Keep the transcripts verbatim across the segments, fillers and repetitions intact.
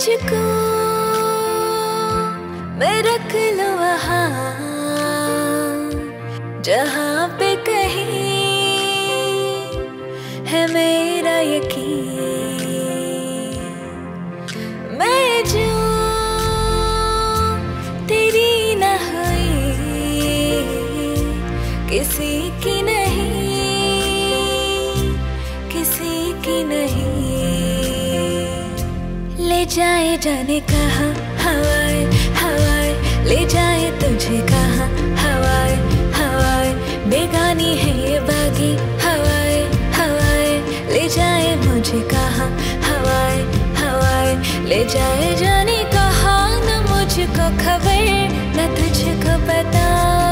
मुझको मैं रख लूं वहाँ जहाँ पे कहीं है मेरा यकीन। मैं जो तेरी न हुई किसी की नहीं, किसी की नहीं। ले जाए जाने कहाँ हवाएं हवाएं, ले जाए तुझे कहाँ हवाएं हवाएं। बेगानी है ये बागी हवाएं हवाएं, ले जाए मुझे कहाँ हवाएं हवाएं। ले जाए जाने कहाँ न मुझको खबर न तुझको पता।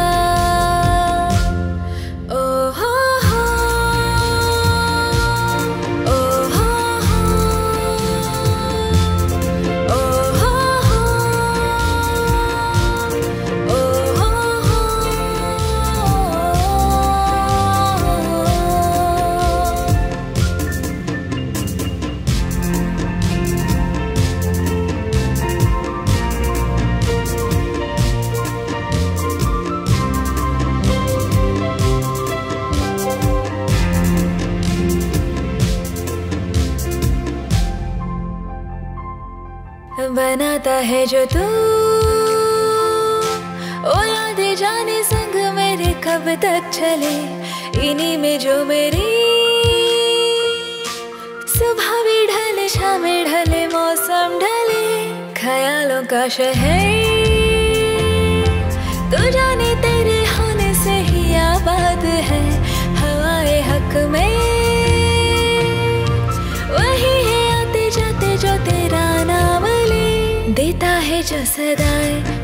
बनाता है जो तू ओ यादें जाने संग मेरे कब तक चले। इन्हीं में जो मेरी सुबह भी ढले शाम ढले मौसम ढले। ख्यालों का शहर तू जाने तेरे होने से ही आबाद है। हवाए हक में वही है आते जाते जो तेरा नाम देता है जो सदाएं